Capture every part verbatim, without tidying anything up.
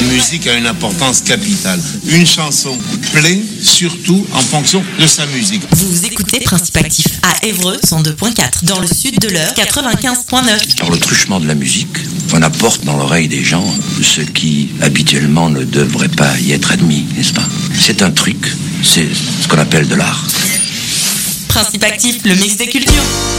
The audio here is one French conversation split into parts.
La musique a une importance capitale. Une chanson plaît surtout en fonction de sa musique. Vous écoutez Principe Actif à Évreux cent deux virgule quatre, dans le sud de l'Eure quatre-vingt-quinze virgule neuf. Par le truchement de la musique, on apporte dans l'oreille des gens ce qui habituellement ne devrait pas y être admis, n'est-ce pas? C'est un truc, c'est ce qu'on appelle de l'art. Principe Actif, le mix des cultures.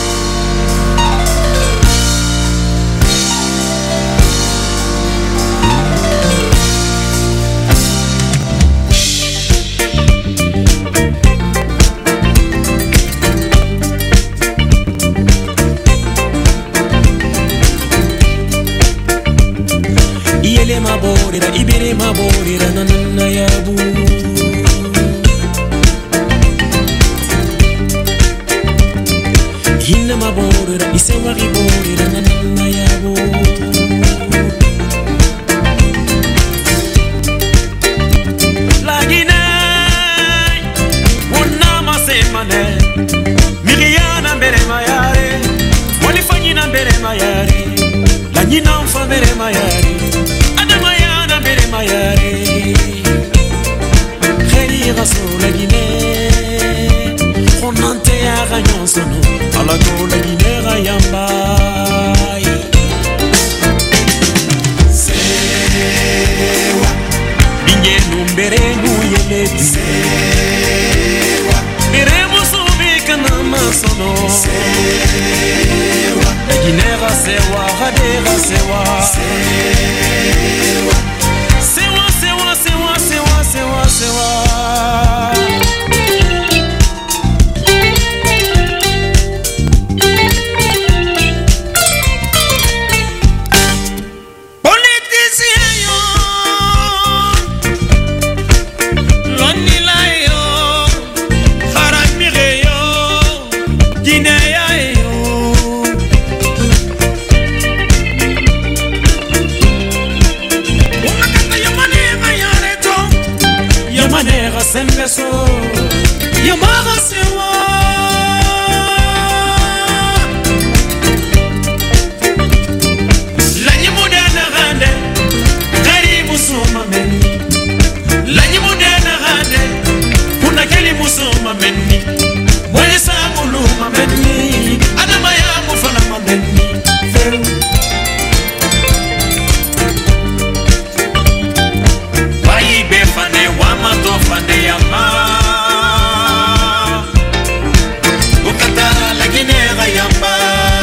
Iyele maborira, ibere maborira, nanana yabu. Hinna maborira, isewa riborira, nanana yabu. La Guinée, wonna masemane, Miriana mbere mayare, walifanyina mbere mayare, la nyina mfa mbere mayare. Mayare, Kherira sur la Guinée, on ante a gagnon sono, à la go la Guinée rayamba. Sewa, binye numbere nuyele sewa, bere musubi kanama sono. Sewa, la Guinée rasewa, radera sewa. Sewa. Sewa, sewa, sewa, sewa, sewa, sewa. Politicien yo, Lonila yo, Haramire yo, Guinea yo. Yamanera sembeso, Yamara sewa. La nyimudana rande, kari musuma meni. La nyimudana rande, kuna kali musuma meni. Mwenye samuluma meni, adama ya mufana meni. Feru. Fande yama ukata la Guinée yamba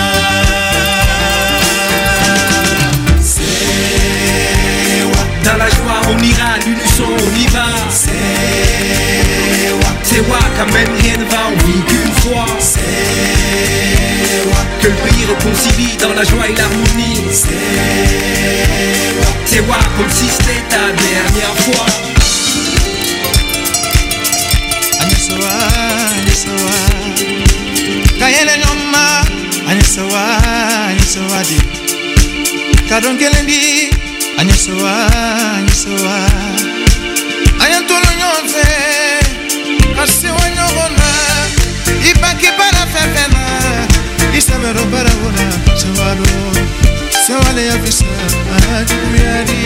sewa dans la joie on ira l'unisson on y va sewa sewa quand même rien ne va on vit qu'une fois sewa que le pays réconcilie dans la joie et l'harmonie sewa sewa comme si c'était ta dernière fois. Anisawa, anisawa, kayele nyoma, anisawa, anisawa di, kadongelendi, anisawa, anisawa, ayantolo nyomfe, kasiwa nyogona, ipaki para fefena, isabero para wona, sewalo, sewale ya visa, adikuyadi,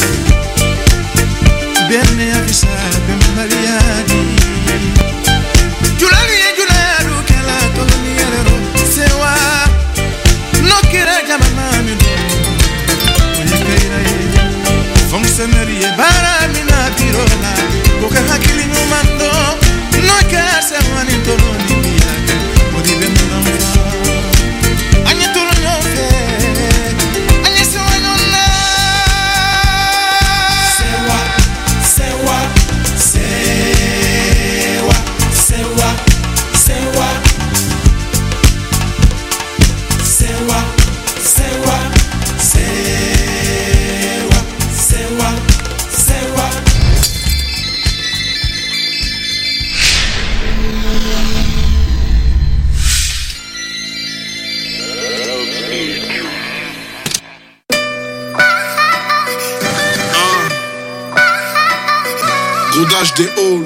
berne ya visa, bembaliadi. Julani juladu kala toloni alero sewa no kira jama mami do oyekaira ye fonctionnaire ye bara mina birola boka hakili numando no kase mani toloni biya modi bemna anya toloni ofe anya sewa nonna sewa sewa sewa sewa sewa sewa sewa sewa sewa sewa. Rodage des halls.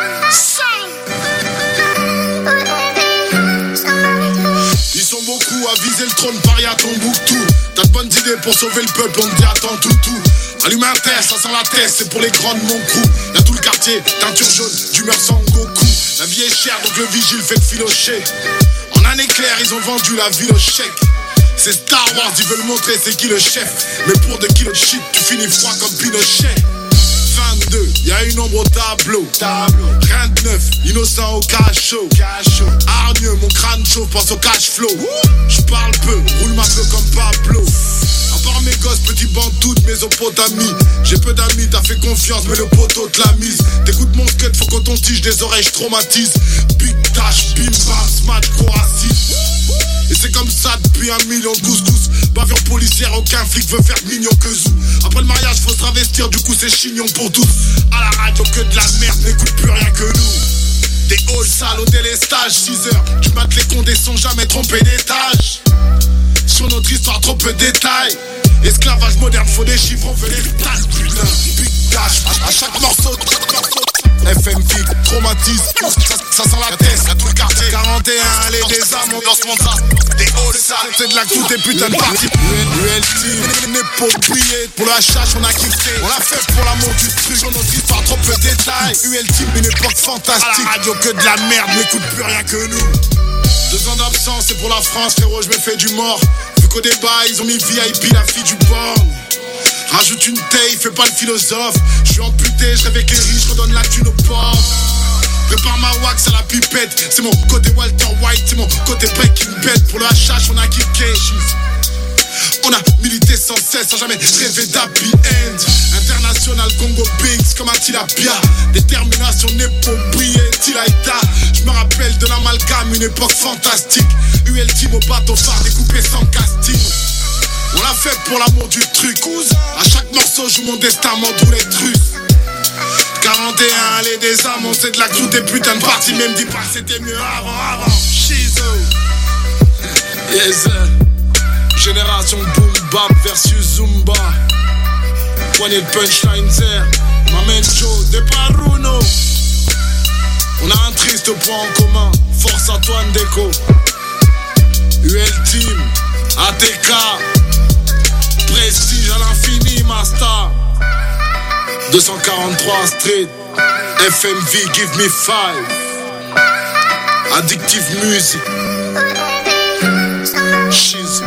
Ils sont beaucoup à viser le trône, Paris à Tombouctou. T'as de bonnes idées pour sauver le peuple, on te dit attends tout tout. Allume un test, ça sent la tête, c'est pour les grandes mon crew. Y'a tout le quartier, teinture jaune, d'humeur sans Goku. La vie est chère donc le vigile fait que filocher. En un éclair ils ont vendu la ville au chèque. C'est Star Wars, ils veulent montrer c'est qui le chef. Mais pour deux kilos de shit, tu finis froid comme Pinochet. vingt-deux, y'a une ombre au tableau. tableau. Rien de neuf, innocent au cachot. cachot. Hargneux, mon crâne chauffe, pense au cash flow. J'parle peu, roule ma feu comme Pablo. À part mes gosses, petit bantou de Mésopotamie. J'ai peu d'amis, t'as fait confiance, mais le poteau te l'a mise. T'écoutes mon skate, faut qu'on tige des oreilles, j'traumatise. Big Tash, bim bam, smash, Croatie. Et c'est comme ça depuis un million de couscous. Bavure policière, aucun flic veut faire mignon que zou. Après le mariage, faut se travestir, du coup c'est chignon pour tous. À la radio, que de la merde, n'écoute plus rien que nous. Des halls sales au délestage, six heures. Tu battes les condés sans jamais tromper d'étage. Sur notre histoire, trop peu de détails. Esclavage moderne, faut des chiffres, on veut des tailles. Putain, big cash, à, à chaque morceau. F M V, traumatise, ça, ça sent la tête, à tout le quartier. quarante et un, allez des âmes, on danse mon ça. Des halls sales, c'est de la coupe, des putains de parties. U L T, n'est pas oublié. Pour le H H, on a kiffé. On l'a fait pour l'amour du truc. Sur notre histoire, trop peu de détails. U L T, une époque fantastique. À la radio, que de la merde, n'écoute plus rien que nous. Deux ans d'absence, c'est pour la France, frérot, je me fais du mort. Vu qu'au débat, ils ont mis V I P, la fille du borne. Rajoute une taille, fais pas le philosophe. Je suis amputé, je rêve avec les riches, redonne la thune aux pauvres. Prépare ma wax à la pipette. C'est mon côté Walter White, c'est mon côté Breaking Bad. Pour le H H, on a kické. On a milité sans cesse, sans jamais rêver d'happy end. International Congo Bigs comme Attila Bia. Détermination n'est pas briller, Tilaïta. Je me rappelle de l'amalgame, une époque fantastique. U L T, au bateau phare découpé sans casting. On l'a fait pour l'amour du truc. À chaque morceau, joue mon destin, m'entoure les trucs. quarante et un, allez des âmes, on sait de la clou des putains de parties. Même dis pas que c'était mieux avant, avant. Shizo. Yes. Génération boom bap versus Zumba. Poignée de punchline there. M'amène Joe, des Paruno. On a un triste point en commun. Force à toi Ndeko. U L Team, A T K. Prestige à l'infini, ma star. deux cent quarante-trois Street. F M V, give me five. Addictive music. She's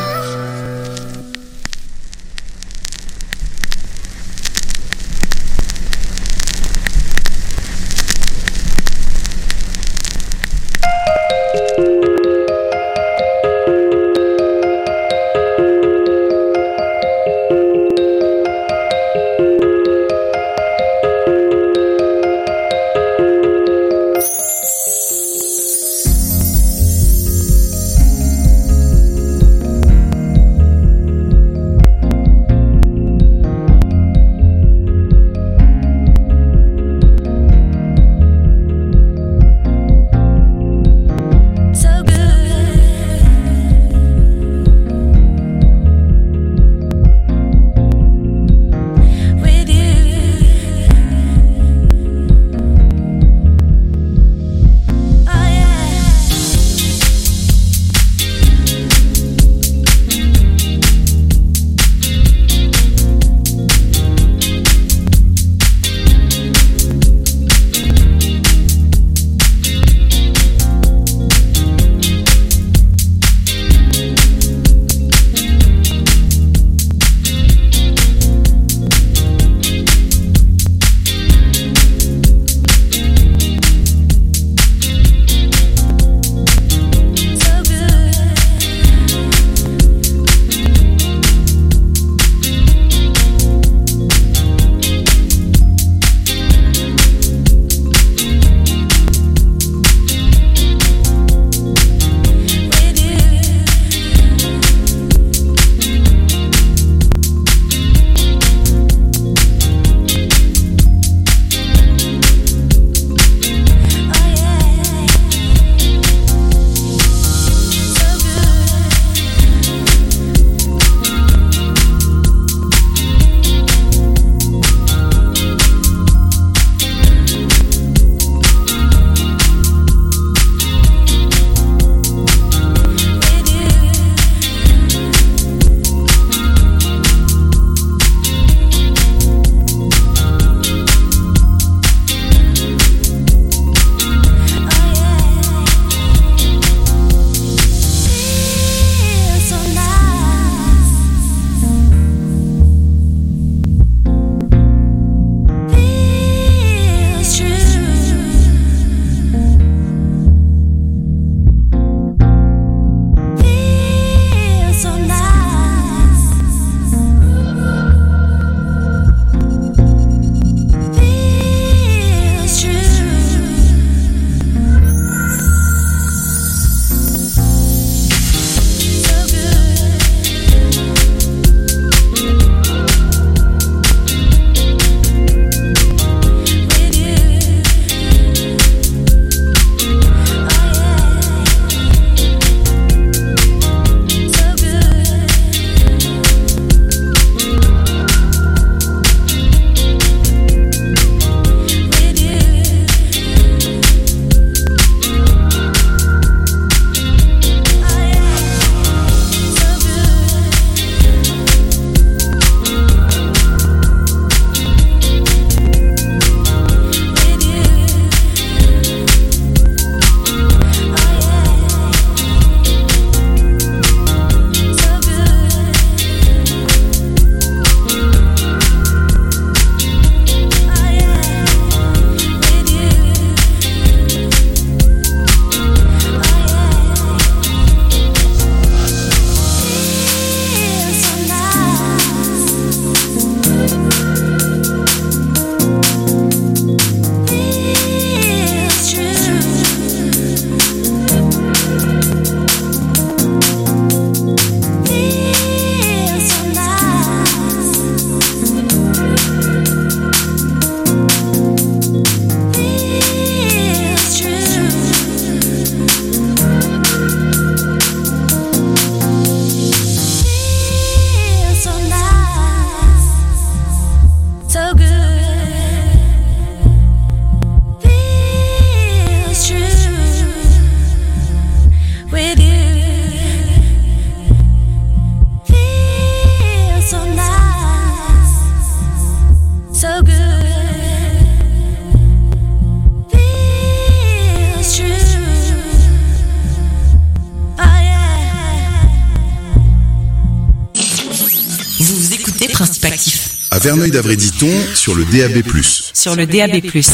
Vous écoutez Principe Actif À Verneuil-d'Avray-Diton sur le D A B plus. sur le D A B plus.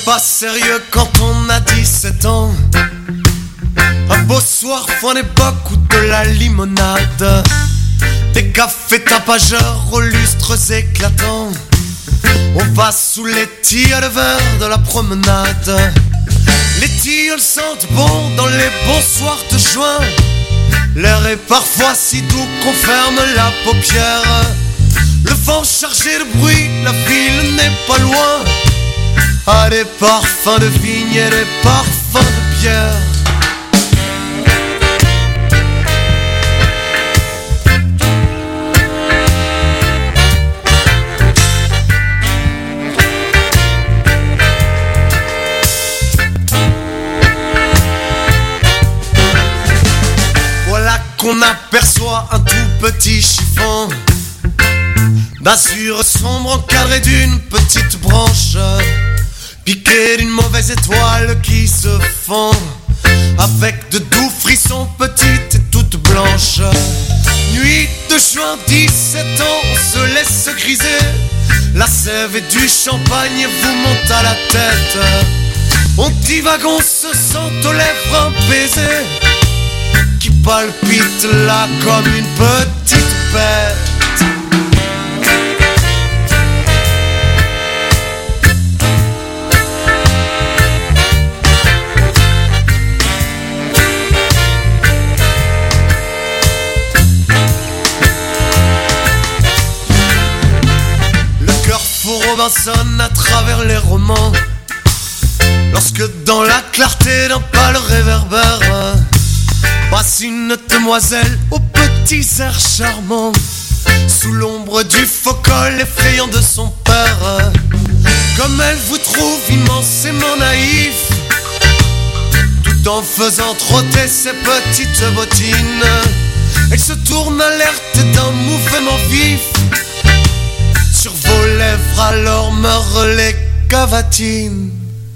pas sérieux quand on a dix-sept ans. Un beau soir, fin d'époque ou de la limonade. Des cafés tapageurs aux lustres éclatants. On va sous les tilleuls verts de la promenade. Les tilleuls sentent bon dans les bons soirs de juin. L'air est parfois si doux qu'on ferme la paupière. Le vent chargé de bruit, la ville n'est pas loin. Ah, des parfums de vigne et des parfums de bière. Qu'on aperçoit un tout petit chiffon d'azur sombre encadré d'une petite branche, piqué d'une mauvaise étoile qui se fond avec de doux frissons petites et toutes blanches. Nuit de juin, dix-sept ans, on se laisse griser. La sève et du champagne vous montent à la tête. On divague, on se sent aux lèvres un baiser qui palpite là comme une petite bête. Le cœur fou Robinson à travers les romans, lorsque dans la clarté d'un pâle réverbère passe une demoiselle aux petits airs charmants, sous l'ombre du faux col effrayant de son père. Comme elle vous trouve immensément naïf, tout en faisant trotter ses petites bottines, elle se tourne alerte d'un mouvement vif. Sur vos lèvres alors meurent les cavatines.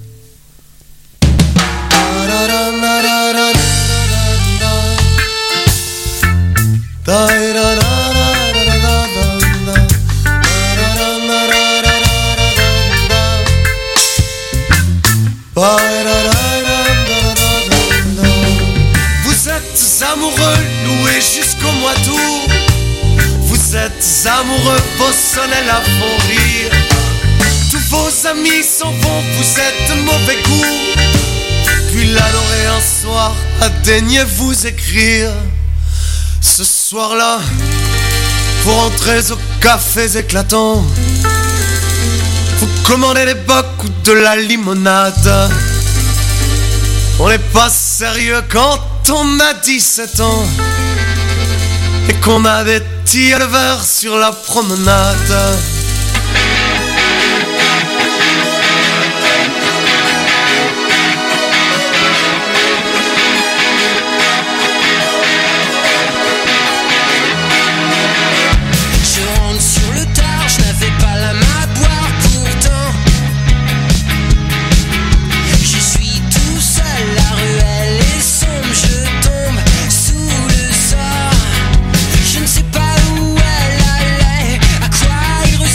Vous êtes amoureux, loués jusqu'au mois d'août. Vous êtes amoureux, vos sonnets la font rire. Tous vos amis s'en vont, vous êtes de mauvais goût. Puis l'adorer un soir, à daigner vous écrire. Ce soir-là, vous rentrez aux cafés éclatants. Vous commandez des bocs ou de la limonade. On n'est pas sérieux quand on a dix-sept ans et qu'on a des tilleuls verts sur la promenade. Je ne sais pas où elle allait, à quoi il ressemblait.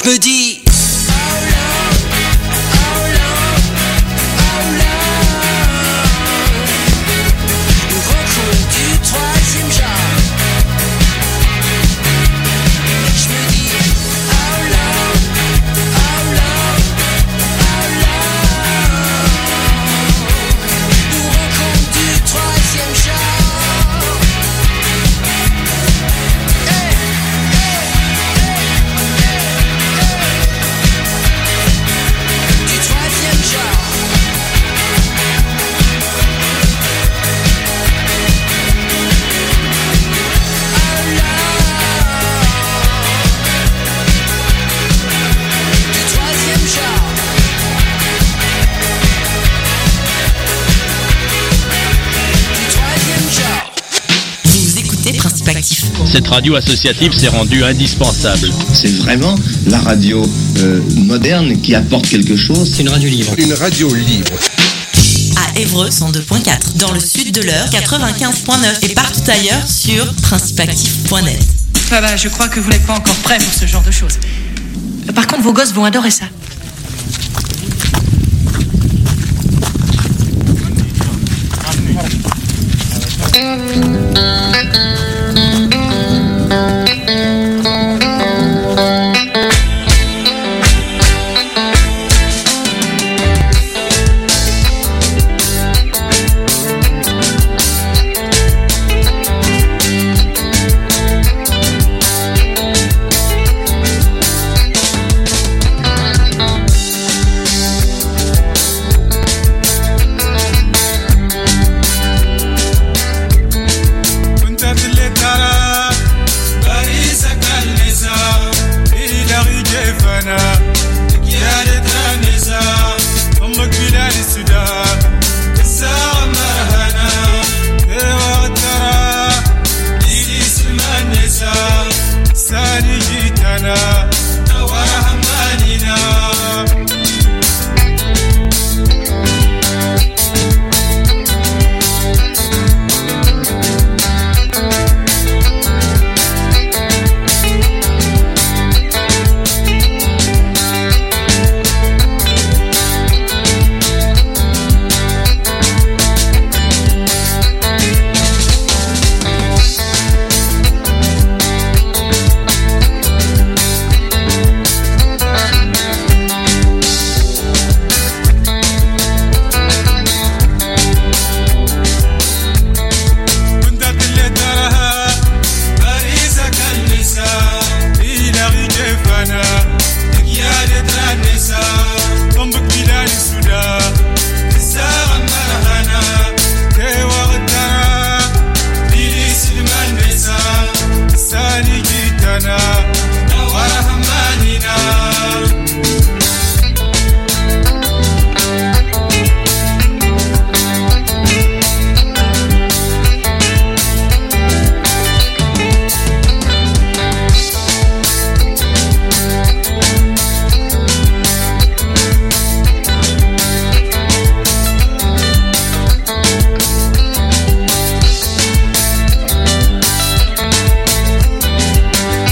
me dis Cette radio associative s'est rendue indispensable. C'est vraiment la radio euh, moderne qui apporte quelque chose. C'est une radio libre. Une radio libre. À Évreux cent deux point quatre, dans le sud de l'Eure quatre-vingt-quinze point neuf et partout ailleurs sur principactif point net. Ah bah, je crois que vous n'êtes pas encore prêts pour ce genre de choses. Par contre, vos gosses vont adorer ça. Fana